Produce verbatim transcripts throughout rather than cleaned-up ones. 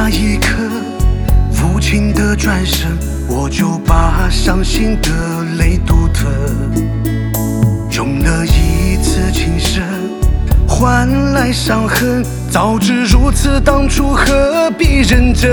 那一刻，无情的转身，我就把伤心的泪独吞。用了一次情深，换来伤痕。早知如此，当初何必认真？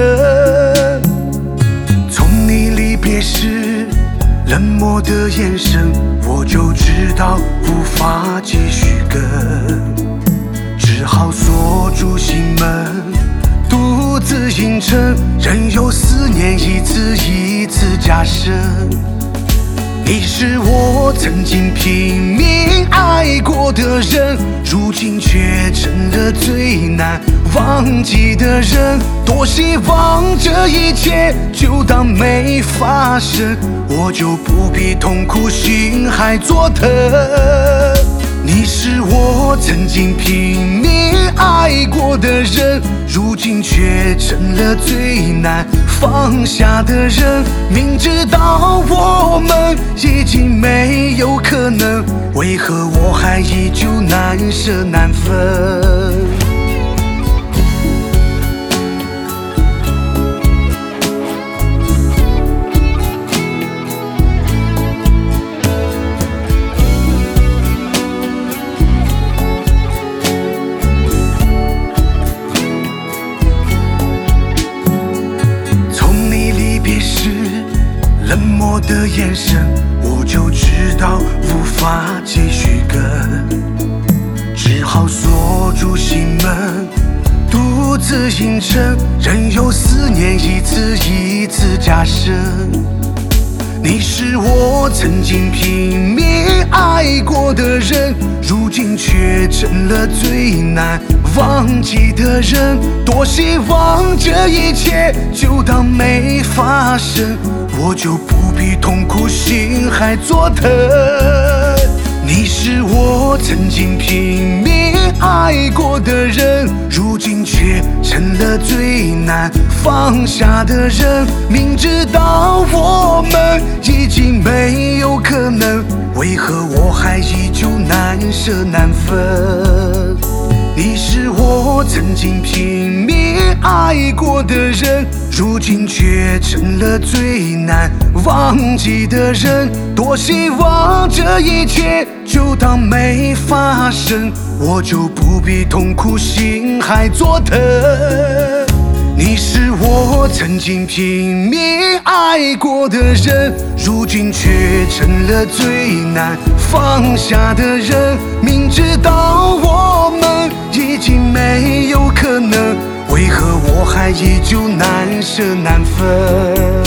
从你离别时冷漠的眼神，我就知道无法继续跟，只好锁住心门，独自隐忍，任由思念一次一次加深。你是我曾经拼命爱过的人，如今却成了最难忘记的人。多希望这一切就当没发生，我就不必痛苦心还作疼。你是我曾经拼命爱过的人，如今却成了最难放下的人。明知道我们已经没有可能，为何我还依旧难舍难分？冷漠的眼神，我就知道无法继续跟，只好锁住心门，独自隐忍，任由思念一次一次加深。你是我曾经拼命爱过的人，如今却成了最难忘记的人。多希望这一切就当没发生，我就不必痛苦心还作疼。你是我曾经拼命爱过的人，如今却成了最难放下的人。明知道我们已经没有可能，为何我还依旧难舍难分？你是我曾经拼命爱过的人，如今却成了最难忘记的人。多希望这一切就当没发生，我就不必痛苦心还作疼。你是我曾经拼命爱过的人，如今却成了最难放下的人。明知道我们已经没有可能，为何我还依旧难舍难分？